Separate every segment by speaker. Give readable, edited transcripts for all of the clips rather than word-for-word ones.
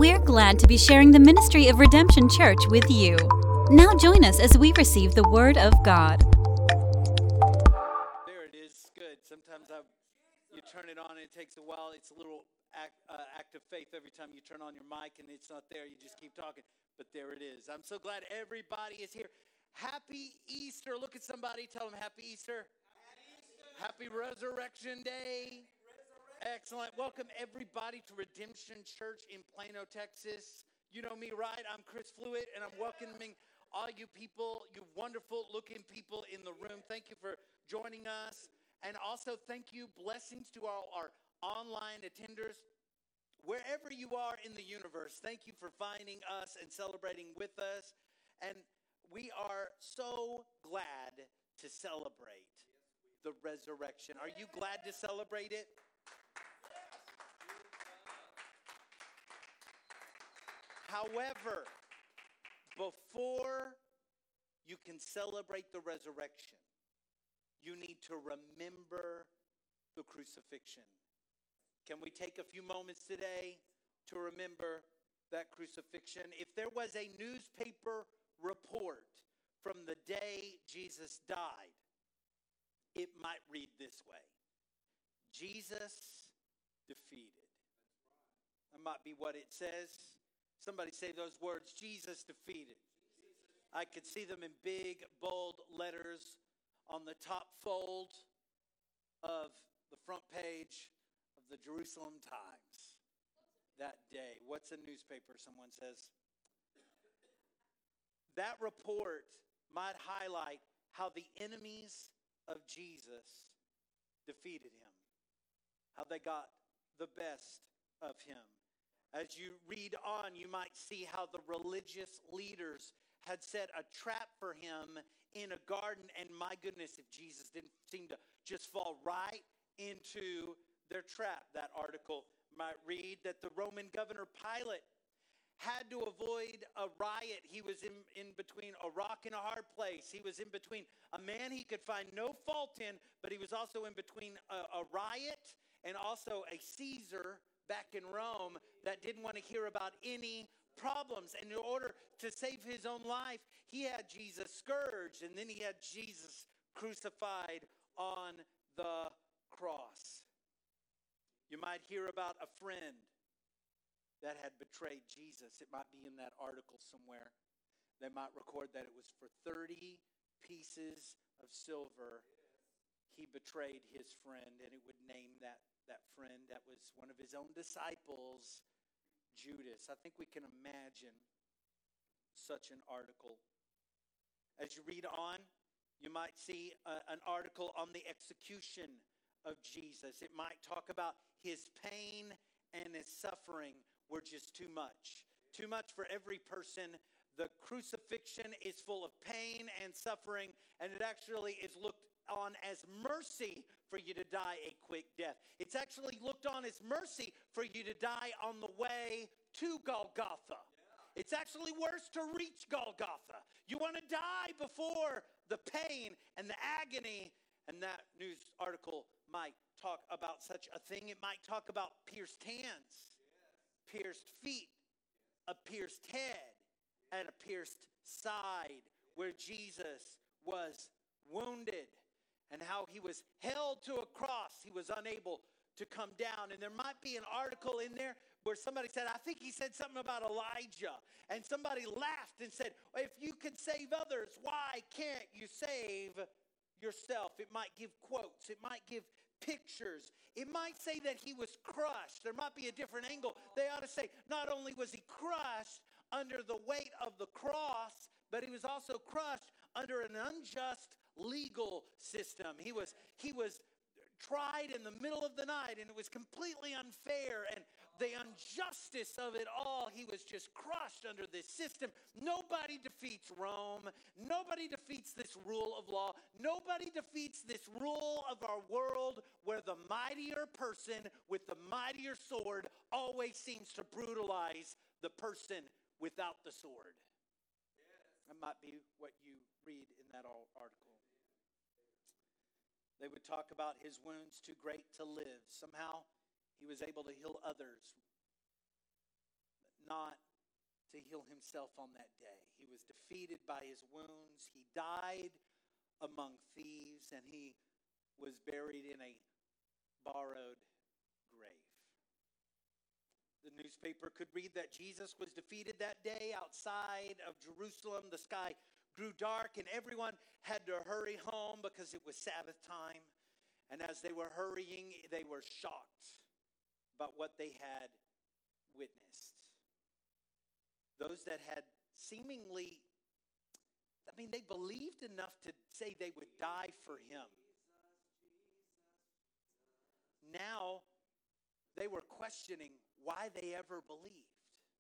Speaker 1: We're glad to be sharing the ministry of Redemption Church with you. Now join us as we receive the Word of God.
Speaker 2: There it is. Good. Sometimes you turn it on and it takes a while. It's a little act of faith every time you turn on your mic and it's not there. You just keep talking. But there it is. I'm so glad everybody is here. Happy Easter. Look at somebody. Tell them Happy Easter. Happy Resurrection Day. Excellent. Welcome everybody to Redemption Church in Plano, Texas. You know me, right? I'm Chris Fluitt, and I'm welcoming all you people, you wonderful looking people in the room. Thank you for joining us. And also thank you, blessings to all our online attenders. Wherever you are in the universe, thank you for finding us and celebrating with us. And we are so glad to celebrate the resurrection. Are you glad to celebrate it? However, before you can celebrate the resurrection, you need to remember the crucifixion. Can we take a few moments today to remember that crucifixion? If there was a newspaper report from the day Jesus died, it might read this way: Jesus defeated. That might be what it says. Somebody say those words, Jesus defeated. I could see them in big, bold letters on the top fold of the front page of the Jerusalem Times that day. What's a newspaper, someone says? That report might highlight how the enemies of Jesus defeated him, how they got the best of him. As you read on, you might see how the religious leaders had set a trap for him in a garden. And my goodness, if Jesus didn't seem to just fall right into their trap. That article might read that the Roman governor Pilate had to avoid a riot. He was in between a rock and a hard place. He was in between a man he could find no fault in, but he was also in between a riot and also a Caesar back in Rome that didn't want to hear about any problems. And in order to save his own life, he had Jesus scourged, and then he had Jesus crucified on the cross. You might hear about a friend that had betrayed Jesus. It might be in that article somewhere. They might record that it was for 30 pieces of silver he betrayed his friend, and it would name that friend that was one of his own disciples, Judas. I think we can imagine such an article. As you read on, you might see an article on the execution of Jesus. It might talk about his pain and his suffering were just too much. Too much for every person. The crucifixion is full of pain and suffering, and it actually is looked on as mercy for you to die a quick death. It's actually looked on as mercy for you to die on the way to Golgotha. It's actually worse to reach Golgotha. You want to die before the pain and the agony. And that news article might talk about such a thing. It might talk about pierced hands, pierced feet, a pierced head, and a pierced side where Jesus was wounded. And how he was held to a cross. He was unable to come down. And there might be an article in there where somebody said, I think he said something about Elijah. And somebody laughed and said, if you can save others, why can't you save yourself? It might give quotes. It might give pictures. It might say that he was crushed. There might be a different angle. They ought to say, not only was he crushed under the weight of the cross, but he was also crushed under an unjust legal system. He was tried in the middle of the night, and it was completely unfair, and the injustice of it all, he was just crushed under this system. Nobody defeats Rome. Nobody defeats this rule of law. Nobody defeats this rule of our world where the mightier person with the mightier sword always seems to brutalize the person without the sword. That might be what you read in that article. They would talk about his wounds too great to live. Somehow he was able to heal others. not to heal himself on that day. He was defeated by his wounds. He died among thieves, and he was buried in a borrowed grave. The newspaper could read that Jesus was defeated that day outside of Jerusalem. The sky grew dark, and everyone had to hurry home because it was Sabbath time. And as they were hurrying, they were shocked about what they had witnessed. Those that had seemingly, they believed enough to say they would die for him. Now, they were questioning why they ever believed.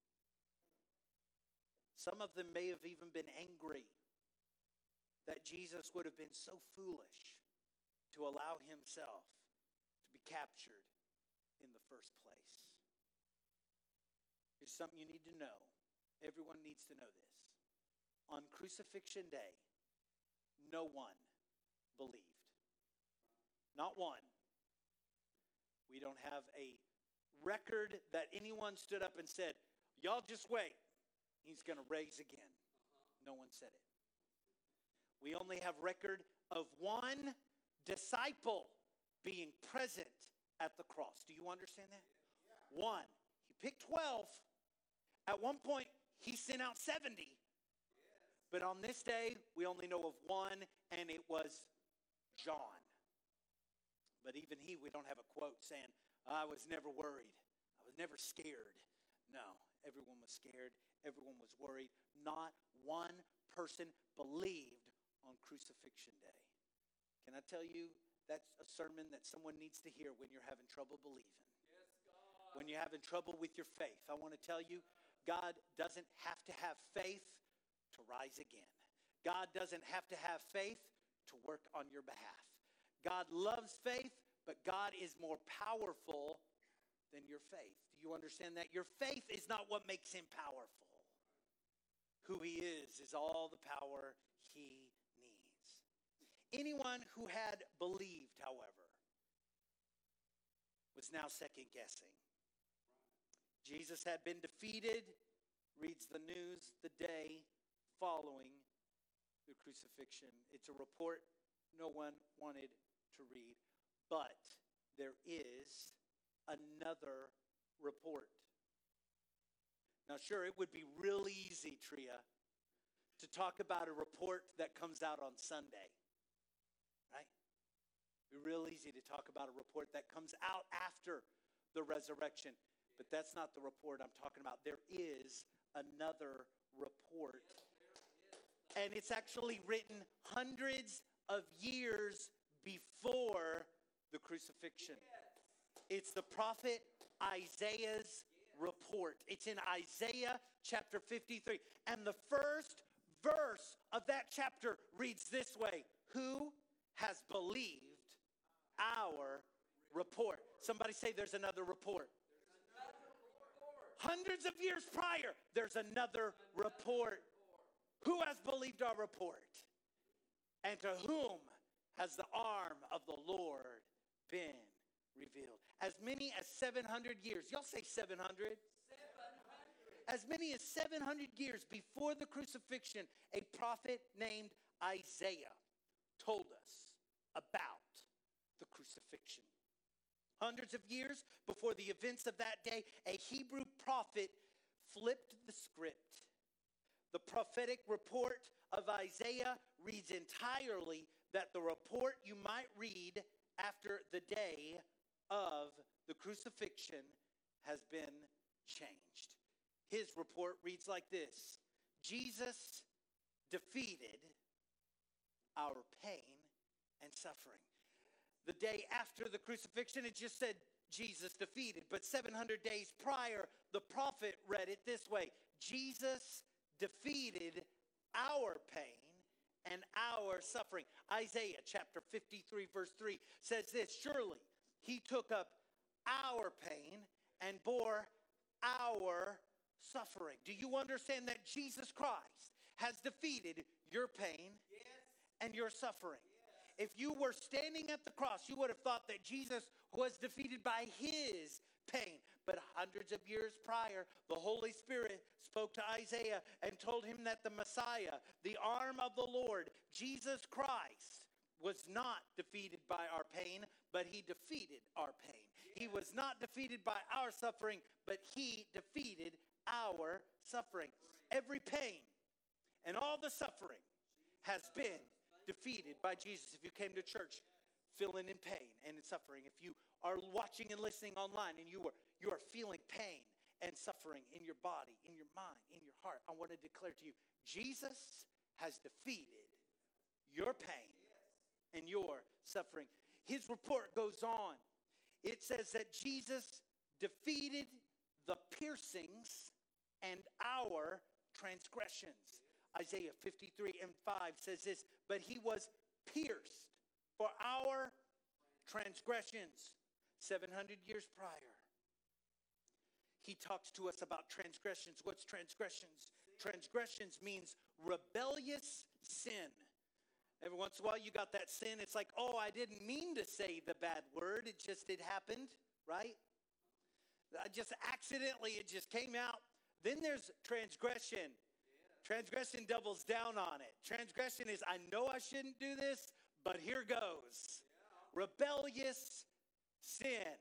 Speaker 2: Some of them may have even been angry that Jesus would have been so foolish to allow himself to be captured in the first place. Here's something you need to know. Everyone needs to know this. On crucifixion day, no one believed. Not one. We don't have a record that anyone stood up and said, y'all just wait. He's going to raise again. No one said it. We only have record of one disciple being present at the cross. Do you understand that? One. He picked 12. At one point, he sent out 70. But on this day, we only know of one, and it was John. But even we don't have a quote saying, I was never worried. I was never scared. No, everyone was scared. Everyone was worried. Not one person believed on crucifixion day. Can I tell you, that's a sermon that someone needs to hear when you're having trouble believing. Yes, God. When you're having trouble with your faith. I want to tell you, God doesn't have to have faith to rise again. God doesn't have to have faith to work on your behalf. God loves faith, but God is more powerful than your faith. Do you understand that? Your faith is not what makes him powerful. Who he is all the power he needs. Anyone who had believed, however, was now second guessing. Jesus had been defeated, reads the news the day following the crucifixion. It's a report no one wanted to read. But there is another report. Now, sure, it would be real easy, Tria, to talk about a report that comes out on Sunday, right? It'd be real easy to talk about a report that comes out after the resurrection. But that's not the report I'm talking about. There is another report. And it's actually written hundreds of years before the crucifixion. It's the prophet Isaiah's report. It's in Isaiah chapter 53. And the first verse of that chapter reads this way: who has believed our report? Somebody say there's another report. Hundreds of years prior, there's another report. Who has believed our report? And to whom has the arm of the Lord been revealed? As many as 700 years. Y'all say 700? 700. As many as 700 years before the crucifixion, a prophet named Isaiah told us about the crucifixion. Hundreds of years before the events of that day, a Hebrew prophet flipped the script. The prophetic report of Isaiah reads entirely that the report you might read after the day of the crucifixion has been changed. His report reads like this: Jesus defeated our pain and suffering. The day after the crucifixion, it just said Jesus defeated. But 700 days prior, the prophet read it this way: Jesus defeated our pain and our suffering. Isaiah chapter 53 verse 3 says this: surely he took up our pain and bore our suffering. Do you understand that Jesus Christ has defeated your pain and your suffering? If you were standing at the cross, you would have thought that Jesus was defeated by his pain. But hundreds of years prior, the Holy Spirit spoke to Isaiah and told him that the Messiah, the arm of the Lord, Jesus Christ, was not defeated by our pain, but he defeated our pain. He was not defeated by our suffering, but he defeated our suffering. Every pain and all the suffering has been defeated by Jesus. If you came to church feeling in pain and in suffering, if you are watching and listening online and you are feeling pain and suffering in your body, in your mind, in your heart, I want to declare to you, Jesus has defeated your pain and your suffering. His report goes on. It says that Jesus defeated the piercings and our transgressions. Isaiah 53 and 5 says this, but he was pierced for our transgressions 700 years prior. He talks to us about transgressions. What's transgressions? Transgressions means rebellious sin. Every once in a while you got that sin. It's like, oh, I didn't mean to say the bad word. It happened, right? I just accidentally, it just came out. Then there's transgression. Transgression doubles down on it. Transgression is, I know I shouldn't do this, but here goes. Rebellious sin.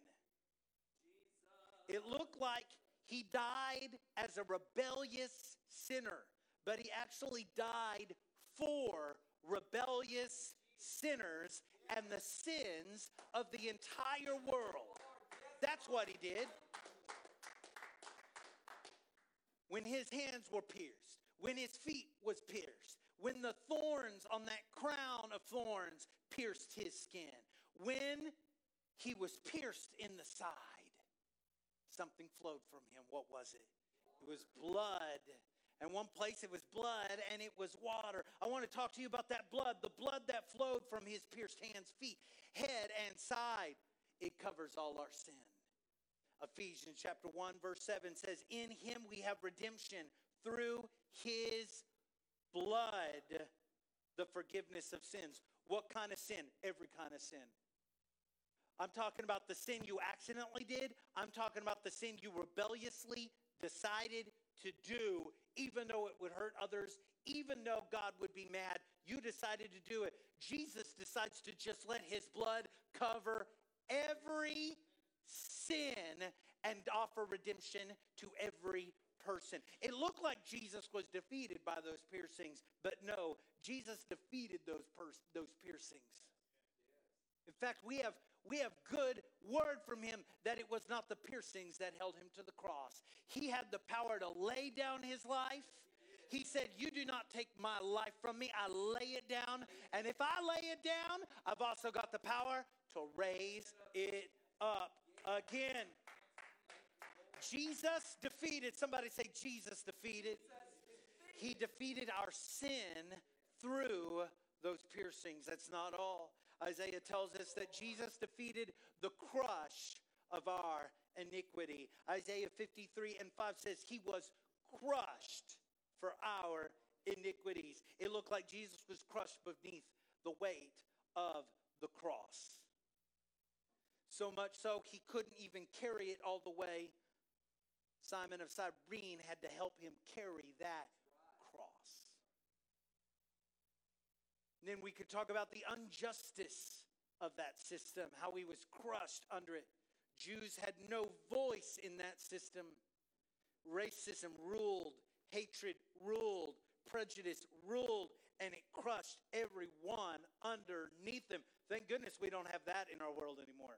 Speaker 2: It looked like he died as a rebellious sinner, but he actually died for rebellious sinners and the sins of the entire world. That's what he did. When his hands were pierced, when his feet was pierced, when the thorns on that crown of thorns pierced his skin, when he was pierced in the side, something flowed from him. What was it? It was blood. And one place it was blood and it was water. I want to talk to you about that blood. The blood that flowed from his pierced hands, feet, head, and side. It covers all our sin. Ephesians chapter 1 verse 7 says, in him we have redemption through his blood, the forgiveness of sins. What kind of sin? Every kind of sin. I'm talking about the sin you accidentally did. I'm talking about the sin you rebelliously decided to do, even though it would hurt others, even though God would be mad. You decided to do it. Jesus decides to just let his blood cover every sin and offer redemption to every person. It looked like Jesus was defeated by those piercings, but no, Jesus defeated those piercings. In fact, we have good word from him that it was not the piercings that held him to the cross. He had the power to lay down his life. He said, you do not take my life from me. I lay it down. And if I lay it down, I've also got the power to raise it up again. Jesus defeated, somebody say Jesus defeated. He defeated our sin through those piercings. That's not all. Isaiah tells us that Jesus defeated the crush of our iniquity. Isaiah 53 and 5 says he was crushed for our iniquities. It looked like Jesus was crushed beneath the weight of the cross. So much so he couldn't even carry it all the way. Simon of Cyrene had to help him carry that cross. And then we could talk about the injustice of that system, how he was crushed under it. Jews had no voice in that system. Racism ruled, hatred ruled, prejudice ruled, and it crushed everyone underneath them. Thank goodness we don't have that in our world anymore.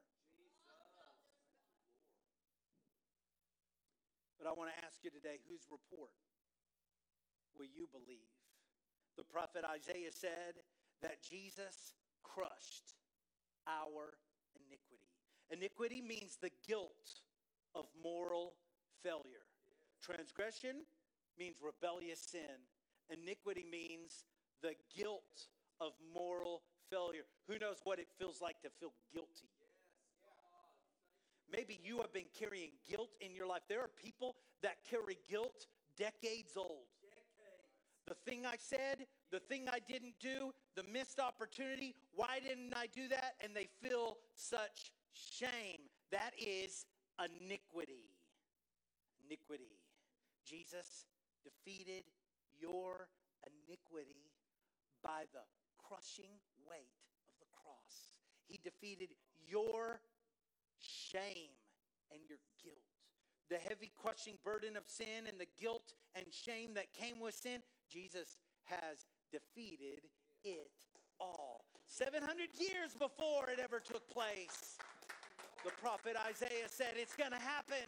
Speaker 2: But I want to ask you today, whose report will you believe? The prophet Isaiah said that Jesus crushed our iniquity. Iniquity means the guilt of moral failure. Transgression means rebellious sin. Iniquity means the guilt of moral failure. Who knows what it feels like to feel guilty? Maybe you have been carrying guilt in your life. There are people that carry guilt decades old. The thing I said, the thing I didn't do, the missed opportunity, why didn't I do that? And they feel such shame. That is iniquity. iniquity. Jesus defeated your iniquity by the crushing weight of the cross. He defeated your shame and your guilt. The heavy crushing burden of sin and the guilt and shame that came with sin, Jesus has defeated it all. 700 years before it ever took place, the prophet Isaiah said it's going to happen.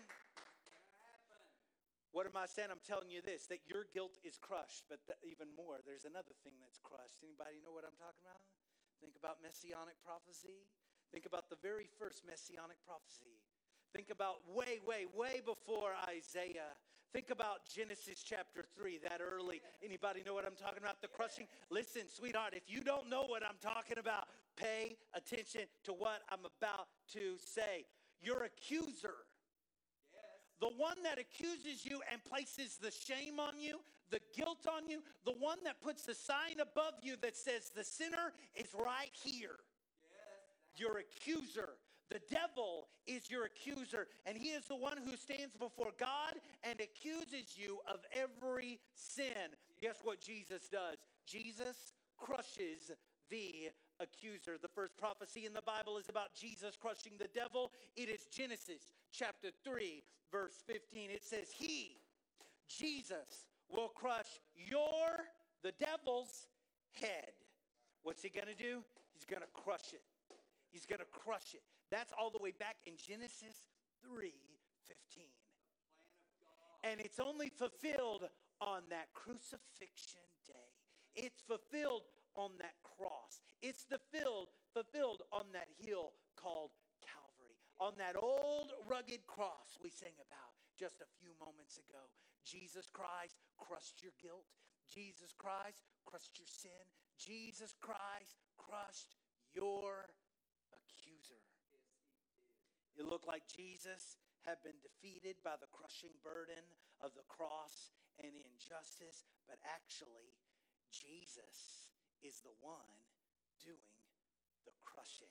Speaker 2: What am I saying? I'm telling you this, that your guilt is crushed, but even more, there's another thing that's crushed. Anybody know what I'm talking about? Think about messianic prophecy. Think about the very first messianic prophecy. Think about way, way, way before Isaiah. Think about Genesis chapter 3, that early. Anybody know what I'm talking about? The crushing. Listen, sweetheart, if you don't know what I'm talking about, pay attention to what I'm about to say. Your accuser, the one that accuses you and places the shame on you, the guilt on you, the one that puts the sign above you that says the sinner is right here. Your accuser. The devil is your accuser, and he is the one who stands before God and accuses you of every sin. Guess what Jesus does? Jesus crushes the accuser. The first prophecy in the Bible is about Jesus crushing the devil. It is Genesis chapter 3, verse 15. It says, He, Jesus, will crush the devil's head. What's he going to do? He's going to crush it. He's going to crush it. That's all the way back in Genesis 3:15. And it's only fulfilled on that crucifixion day. It's fulfilled on that cross. It's fulfilled on that hill called Calvary. On that old rugged cross we sang about just a few moments ago. Jesus Christ crushed your guilt. Jesus Christ crushed your sin. Jesus Christ crushed your accuser. It looked like Jesus had been defeated by the crushing burden of the cross and injustice, but actually, Jesus is the one doing the crushing.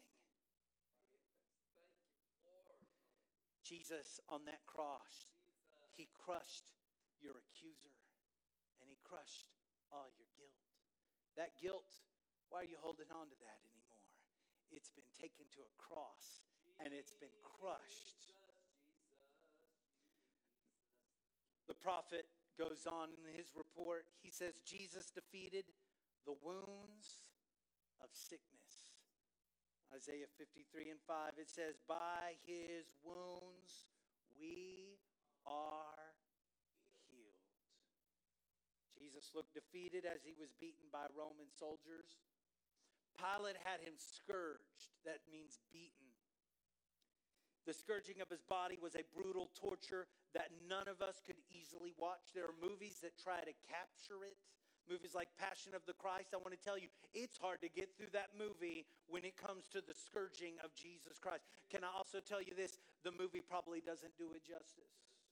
Speaker 2: Jesus on that cross, he crushed your accuser, and he crushed all your guilt. That guilt, why are you holding on to that anymore? It's been taken to a cross, and it's been crushed. The prophet goes on in his report. He says, Jesus defeated the wounds of sickness. Isaiah 53:5, it says, by his wounds we are healed. Jesus looked defeated as he was beaten by Roman soldiers. Pilate had him scourged. That means beaten. The scourging of his body was a brutal torture that none of us could easily watch. There are movies that try to capture it. Movies like Passion of the Christ. I want to tell you, it's hard to get through that movie when it comes to the scourging of Jesus Christ. Can I also tell you this? The movie probably doesn't do it justice.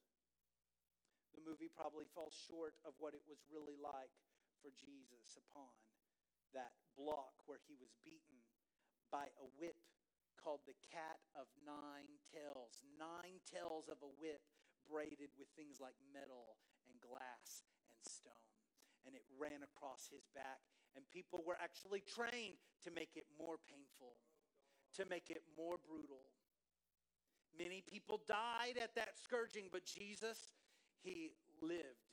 Speaker 2: The movie probably falls short of what it was really like for Jesus upon that block where he was beaten by a whip called the cat of nine tails. 9 tails of a whip braided with things like metal and glass and stone. And it ran across his back. And people were actually trained to make it more painful, to make it more brutal. Many people died at that scourging, but Jesus, he lived.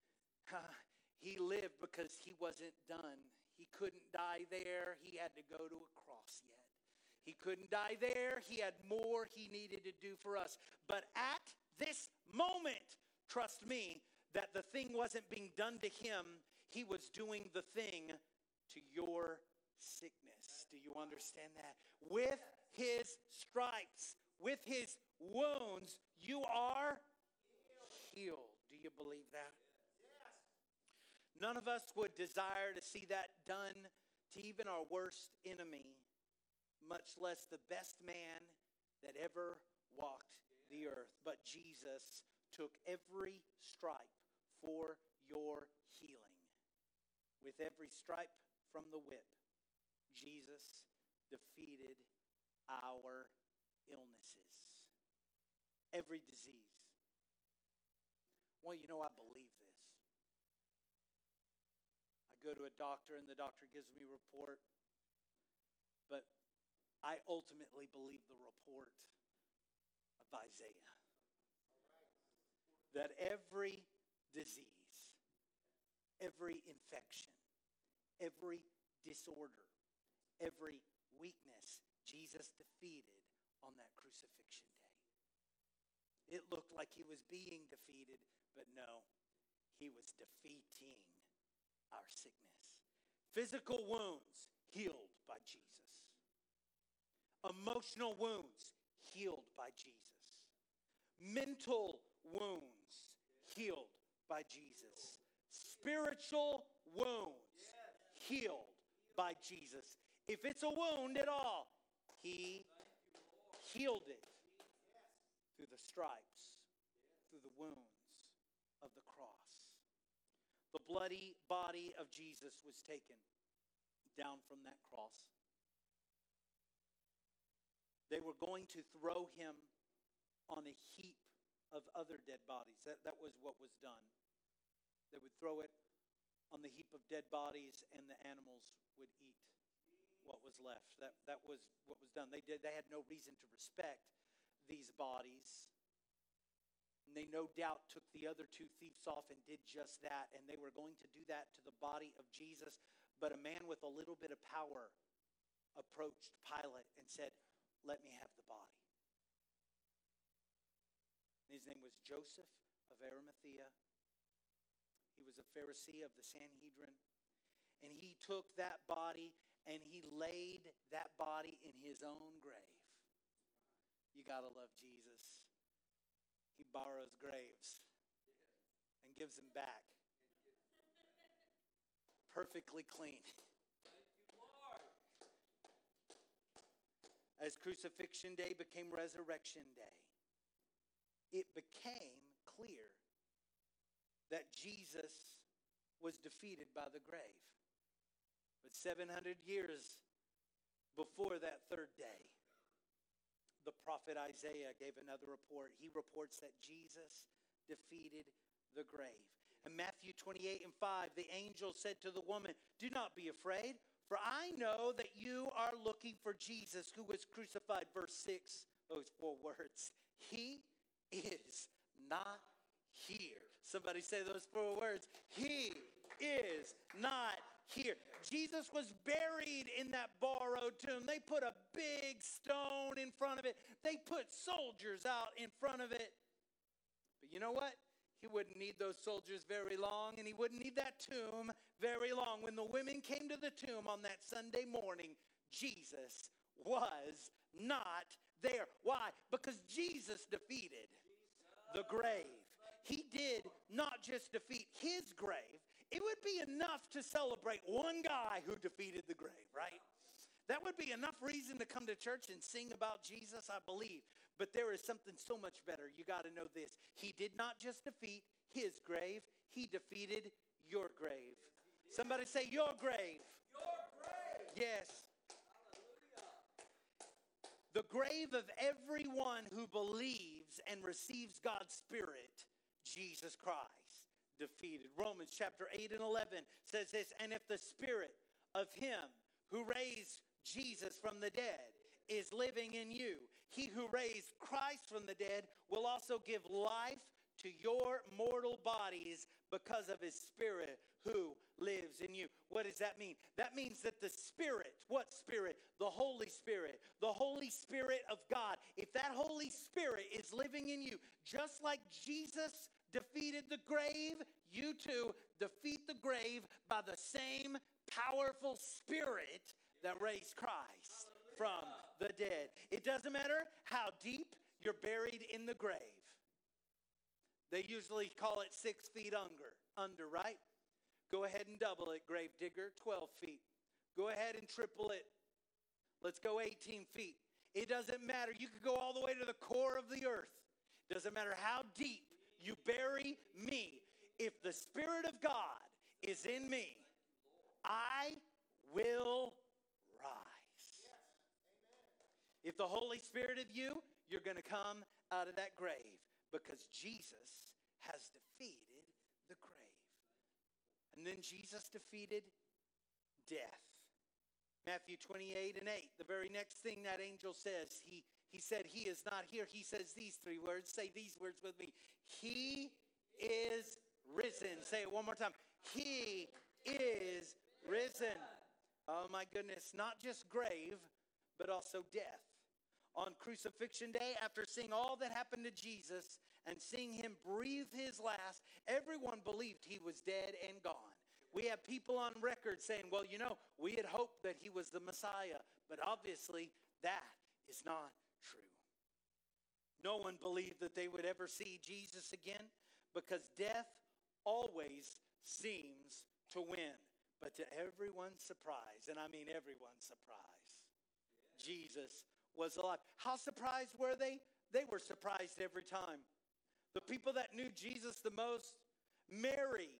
Speaker 2: He lived because he wasn't done. He couldn't die there. He had to go to a cross yet. He couldn't die there. He had more he needed to do for us. But at this moment, trust me, that the thing wasn't being done to him. He was doing the thing to your sickness. Do you understand that? With his stripes, with his wounds, you are healed. Do you believe that? None of us would desire to see that done to even our worst enemy, much less the best man that ever walked the earth. But Jesus took every stripe for your healing. With every stripe from the whip, Jesus defeated our illnesses. Every disease, Well, I believe this. I go to a doctor and the doctor gives me a report, but I ultimately believe the report of Isaiah. That every disease, every infection, every disorder, every weakness, Jesus defeated on that crucifixion day. It looked like he was being defeated, but no, he was defeating our sickness. Physical wounds healed by Jesus. Emotional wounds healed by Jesus. Mental wounds healed by Jesus. Spiritual wounds healed by Jesus. If it's a wound at all, he healed it through the stripes, through the wounds of the cross. The bloody body of Jesus was taken down from that cross. They were going to throw him on a heap of other dead bodies. That was what was done. They would throw it on the heap of dead bodies, and the animals would eat what was left. That was what was done. They had no reason to respect these bodies. And they no doubt took the other two thieves off and did just that. And they were going to do that to the body of Jesus. But a man with a little bit of power approached Pilate and said, "Let me have the body." And his name was Joseph of Arimathea. He was a Pharisee of the Sanhedrin. And he took that body and he laid that body in his own grave. You gotta love Jesus. He borrows graves and gives them back. Perfectly clean. As Crucifixion Day became Resurrection Day, it became clear that Jesus was defeated by the grave. But 700 years before that third day, the prophet Isaiah gave another report. He reports that Jesus defeated the grave. In Matthew 28:5, the angel said to the woman, "Do not be afraid, for I know that you are looking for Jesus who was crucified." Verse 6, those 4 words. He is not here. Somebody say those 4 words. He is not here. Jesus was buried in that borrowed tomb. They put a big stone in front of it. They put soldiers out in front of it. But you know what? He wouldn't need those soldiers very long, and he wouldn't need that tomb very long. When the women came to the tomb on that Sunday morning, Jesus was not there. Why? Because Jesus defeated the grave. He did not just defeat his grave. It would be enough to celebrate one guy who defeated the grave, right? That would be enough reason to come to church and sing about Jesus, I believe. But there is something so much better. You got to know this. He did not just defeat his grave. He defeated your grave. Somebody say your grave.
Speaker 3: Your grave.
Speaker 2: Yes. The grave of everyone who believes and receives God's Spirit, Jesus Christ defeated. Romans chapter 8 and 11 says this, "And if the Spirit of him who raised Jesus from the dead is living in you, he who raised Christ from the dead will also give life to your mortal bodies because of his Spirit who lives in you." What does that mean? That means that the Spirit, what Spirit? The Holy Spirit of God. If that Holy Spirit is living in you, just like Jesus defeated the grave, you too defeat the grave by the same powerful Spirit that raised Christ from the dead. It doesn't matter how deep you're buried in the grave. They usually call it 6 feet under, right? Go ahead and double it, grave digger, 12 feet. Go ahead and triple it. Let's go 18 feet. It doesn't matter. You could go all the way to the core of the earth. It doesn't matter how deep you bury me. If the Spirit of God is in me, I will rise. If the Holy Spirit of you, you're going to come out of that grave because Jesus has defeated And then Jesus defeated death. Matthew 28:8, the very next thing that angel says, he said, he is not here. He says these three words. Say these words with me. He is risen. Say it one more time. He is risen. Oh my goodness. Not just grave, but also death. On crucifixion day, after seeing all that happened to Jesus and seeing him breathe his last, everyone believed he was dead and gone. We have people on record saying, well, we had hoped that he was the Messiah, but obviously that is not true. No one believed that they would ever see Jesus again because death always seems to win. But to everyone's surprise, and I mean everyone's surprise, Jesus was alive. How surprised were they? They were surprised every time. The people that knew Jesus the most, Mary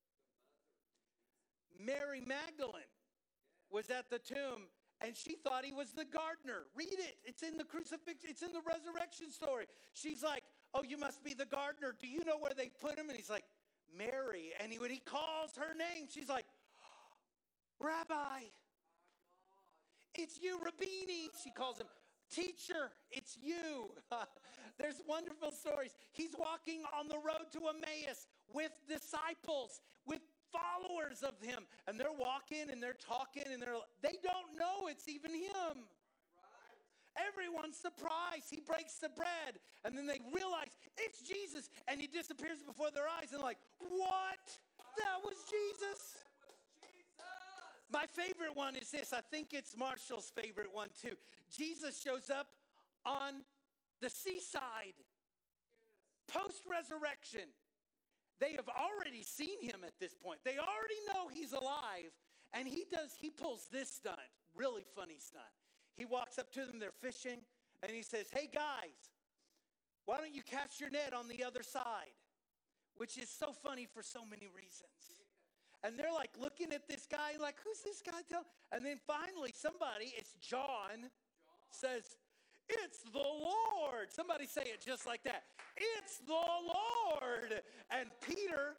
Speaker 2: Magdalene was at the tomb, and she thought he was the gardener. Read it. It's in the crucifixion. It's in the resurrection story. She's like, oh, you must be the gardener. Do you know where they put him? And he's like, Mary. And when he calls her name, she's like, Rabbi, it's you, Rabbini. She calls him, teacher, it's you. There's wonderful stories. He's walking on the road to Emmaus with disciples, with followers of him. And they're walking and they're talking and they don't know it's even him. Everyone's surprised. He breaks the bread. And then they realize it's Jesus. And he disappears before their eyes. And like, what? That was Jesus. My favorite one is this. I think it's Marshall's favorite one too. Jesus shows up on the seaside. Post-resurrection. They have already seen him at this point. They already know he's alive. And he pulls this stunt. Really funny stunt. He walks up to them, they're fishing, and he says, hey guys, why don't you cast your net on the other side? Which is so funny for so many reasons. And they're like looking at this guy like, who's this guy? And then finally somebody, it's John, says, it's the Lord. Somebody say it just like that. It's the Lord. And Peter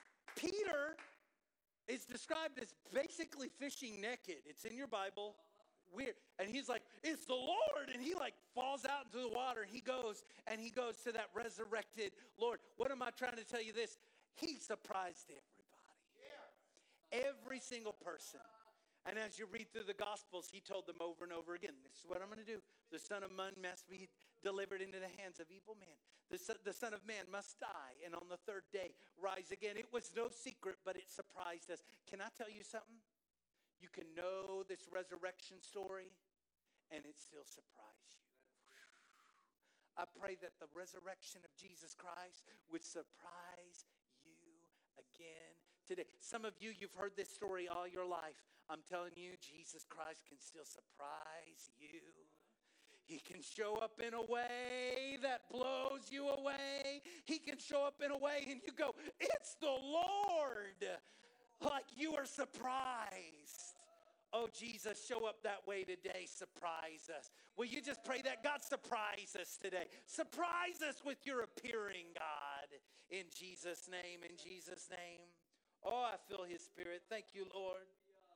Speaker 2: is described as basically fishing naked. It's in your Bible. Weird. And he's like, it's the Lord. And he like falls out into the water. And he goes to that resurrected Lord. What am I trying to tell you this? He surprised everybody. Every single person. And as you read through the Gospels, he told them over and over again, this is what I'm going to do. The Son of Man must be delivered into the hands of evil men. The Son of Man must die and on the third day rise again. It was no secret, but it surprised us. Can I tell you something? You can know this resurrection story and it still surprise you. I pray that the resurrection of Jesus Christ would surprise you again today. Some of you, you've heard this story all your life. I'm telling you, Jesus Christ can still surprise you. He can show up in a way that blows you away. He can show up in a way and you go, it's the Lord. Like you are surprised. Oh, Jesus, show up that way today. Surprise us. Will you just pray that? God, surprise us today. Surprise us with your appearing, God. In Jesus' name, in Jesus' name. Oh, I feel his spirit. Thank you, Lord.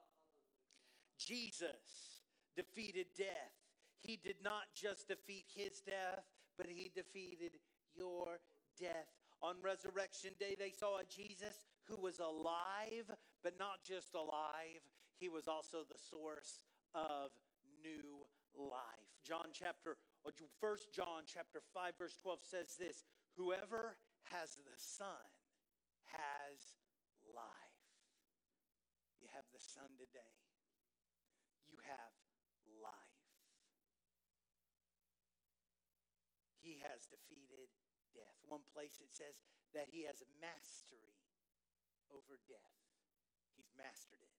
Speaker 2: Jesus defeated death. He did not just defeat his death, but he defeated your death. On Resurrection Day, they saw a Jesus who was alive, but not just alive. He was also the source of new life. 1 John chapter 5, verse 12 says this, whoever has the Son has life. You have the Son today. You have life. He has defeated death. One place it says that he has mastery over death. He's mastered it.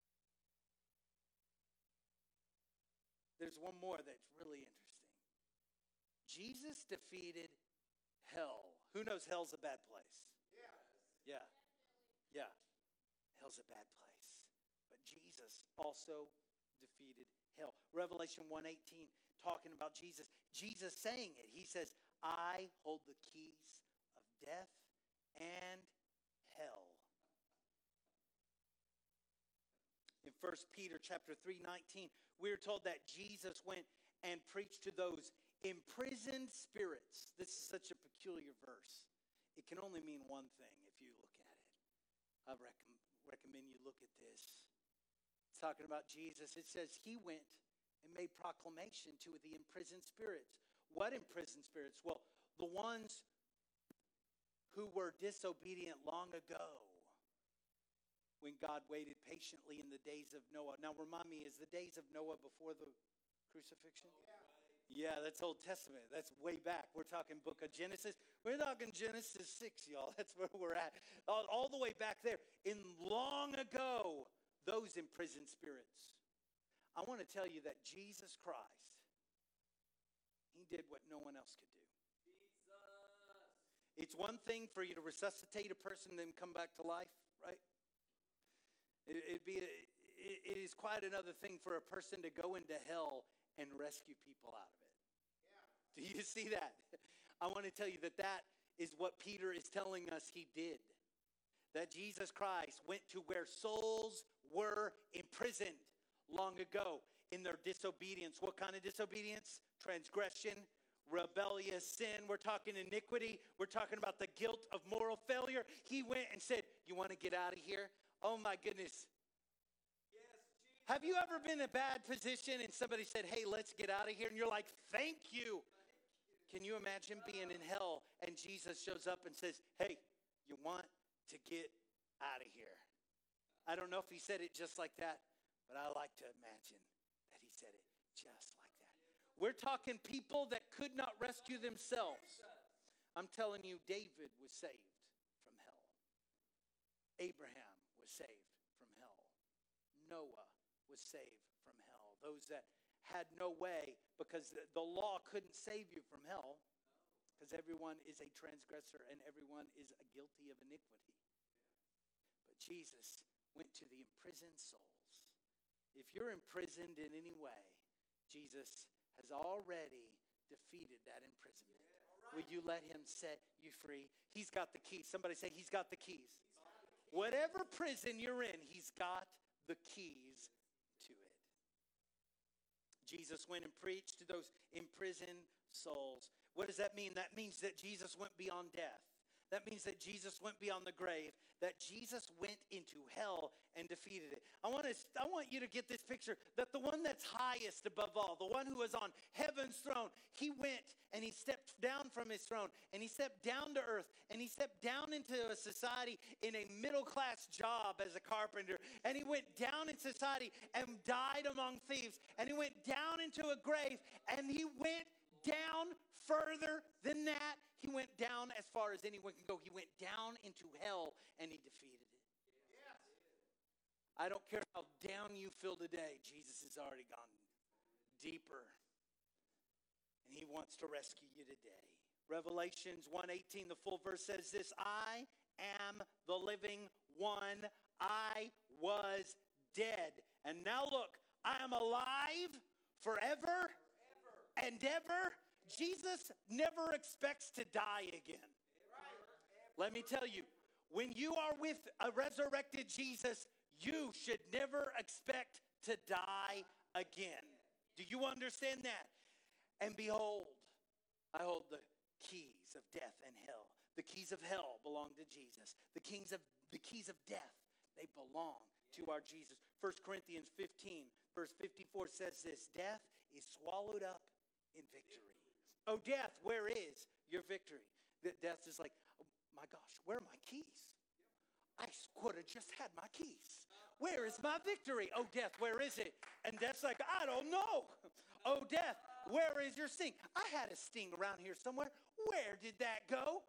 Speaker 2: There's one more that's really interesting. Jesus defeated hell. Who knows hell's a bad place? Yeah. Hell's a bad place. But Jesus also defeated hell. Revelation 1:18, talking about Jesus. Jesus saying it. He says, I hold the keys of death and hell. 1 Peter chapter 3:19, we're told that Jesus went and preached to those imprisoned spirits. This is such a peculiar verse. It can only mean one thing if you look at it. I recommend you look at this. It's talking about Jesus. It says he went and made proclamation to the imprisoned spirits. What imprisoned spirits? Well, the ones who were disobedient long ago when God waited patiently in the days of Noah. Now remind me, is the days of Noah before the crucifixion? Yeah, that's Old Testament. That's way back. We're talking book of Genesis. We're talking Genesis 6, y'all. That's where we're at. All the way back there. In long ago, those imprisoned spirits. I want to tell you that Jesus Christ, he did what no one else could do. It's one thing for you to resuscitate a person and then come back to life, right? It is quite another thing for a person to go into hell and rescue people out of it. Yeah. Do you see that? I want to tell you that is what Peter is telling us he did. That Jesus Christ went to where souls were imprisoned long ago in their disobedience. What kind of disobedience? Transgression, rebellious sin. We're talking iniquity. We're talking about the guilt of moral failure. He went and said, you want to get out of here? Oh my goodness. Have you ever been in a bad position and somebody said, hey, let's get out of here? And you're like, thank you. Can you imagine being in hell and Jesus shows up and says, hey, you want to get out of here? I don't know if he said it just like that, but I like to imagine that he said it just like that. We're talking people that could not rescue themselves. I'm telling you, David was saved from hell. Abraham was saved from hell. Noah was saved from hell. Those that had no way, because the law couldn't save you from hell, because everyone is a transgressor and everyone is guilty of iniquity. But Jesus went to the imprisoned souls. If you're imprisoned in any way, Jesus has already defeated that imprisonment. Will you let him set you free? He's got the keys. Somebody say, he's got the keys. Whatever prison you're in, he's got the keys to it. Jesus went and preached to those imprisoned souls. What does that mean? That means that Jesus went beyond death. That means that Jesus went beyond the grave, that Jesus went into hell and defeated it. I want you to get this picture, that the one that's highest above all, the one who was on heaven's throne, he went and he stepped down from his throne and he stepped down to earth and he stepped down into a society in a middle-class job as a carpenter, and he went down in society and died among thieves, and he went down into a grave, and he went down further than that. He went down as far as anyone can go. He went down into hell and he defeated it. Yes. I don't care how down you feel today. Jesus has already gone deeper. And he wants to rescue you today. Revelations 1:18, the full verse says this: I am the living one. I was dead. And now look, I am alive forever and ever. Jesus never expects to die again. Let me tell you, when you are with a resurrected Jesus, you should never expect to die again. Do you understand that? And behold, I hold the keys of death and hell. The keys of hell belong to Jesus. The keys of death, they belong to our Jesus. 1 Corinthians 15, verse 54 says this: death is swallowed up in victory. Oh, death, where is your victory? Death is like, oh my gosh, where are my keys? I could have just had my keys. Where is my victory? Oh, death, where is it? And death's like, I don't know. Oh, death, where is your sting? I had a sting around here somewhere. Where did that go?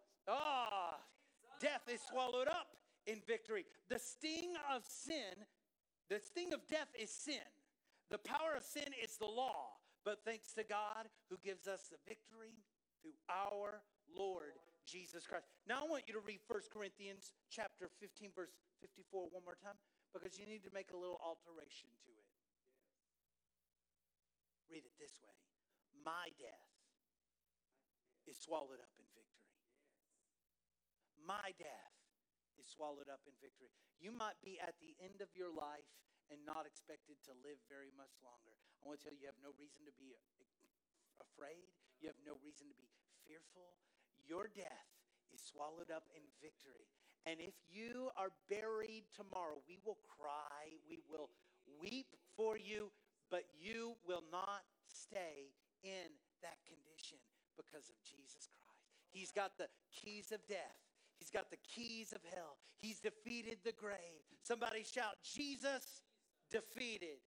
Speaker 2: Death is swallowed up in victory. The sting of sin, the sting of death is sin. The power of sin is the law. But thanks to God who gives us the victory through our Lord Jesus Christ. Now I want you to read 1 Corinthians chapter 15, verse 54 one more time, because you need to make a little alteration to it. Read it this way: my death is swallowed up in victory. My death is swallowed up in victory. You might be at the end of your life and not expected to live very much longer. I want to tell you, you have no reason to be afraid. You have no reason to be fearful. Your death is swallowed up in victory. And if you are buried tomorrow, we will cry, we will weep for you, but you will not stay in that condition because of Jesus Christ. He's got the keys of death. He's got the keys of hell. He's defeated the grave. Somebody shout, Jesus defeated.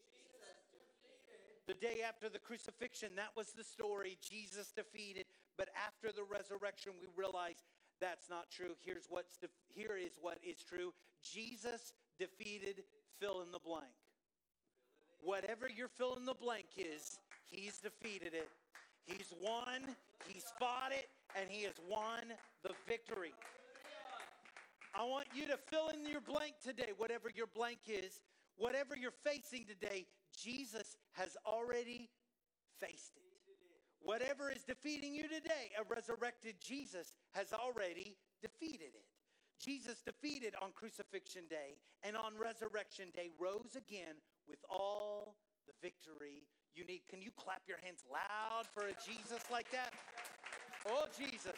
Speaker 2: The day after the crucifixion, that was the story. Jesus defeated. But after the resurrection, we realize that's not true. Here is what is true. Jesus defeated fill in the blank. Whatever your fill in the blank is, he's defeated it. He's won, he's fought it, and he has won the victory. I want you to fill in your blank today, whatever your blank is. Whatever you're facing today, Jesus has already faced it. Whatever is defeating you today, a resurrected Jesus has already defeated it. Jesus defeated on crucifixion day and on resurrection day rose again with all the victory you need. Can you clap your hands loud for a Jesus like that? Oh, Jesus.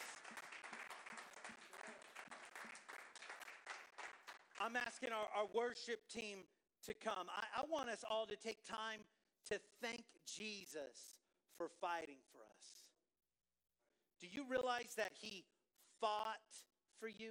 Speaker 2: I'm asking our worship team to come. I want us all to take time to thank Jesus for fighting for us. Do you realize that he fought for you?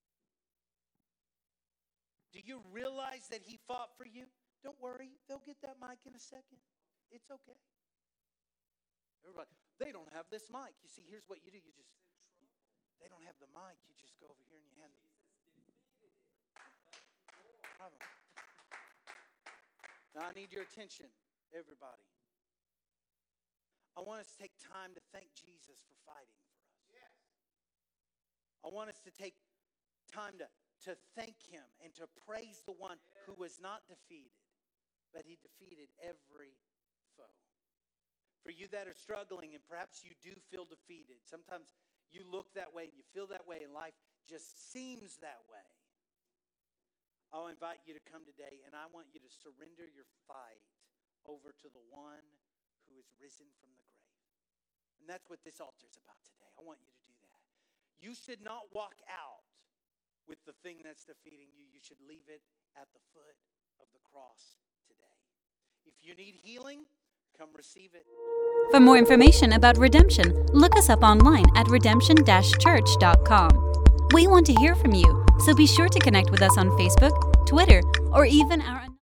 Speaker 2: Do you realize that he fought for you? Don't worry, they'll get that mic in a second. It's okay. Everybody, they don't have this mic. You see, here's what you do. They don't have the mic. You just go over here and you hand them. Now I need your attention, everybody. I want us to take time to thank Jesus for fighting for us. Yes. I want us to take time to thank him and to praise the one who was not defeated, but he defeated every foe. For you that are struggling, and perhaps you do feel defeated, sometimes you look that way and you feel that way, and life just seems that way. I'll invite you to come today, and I want you to surrender your fight over to the one who is risen from the grave. And that's what this altar is about today. I want you to do that. You should not walk out with the thing that's defeating you. You should leave it at the foot of the cross today. If you need healing, come receive it.
Speaker 1: For more information about Redemption, look us up online at redemption-church.com. We want to hear from you, so be sure to connect with us on Facebook, Twitter, or even our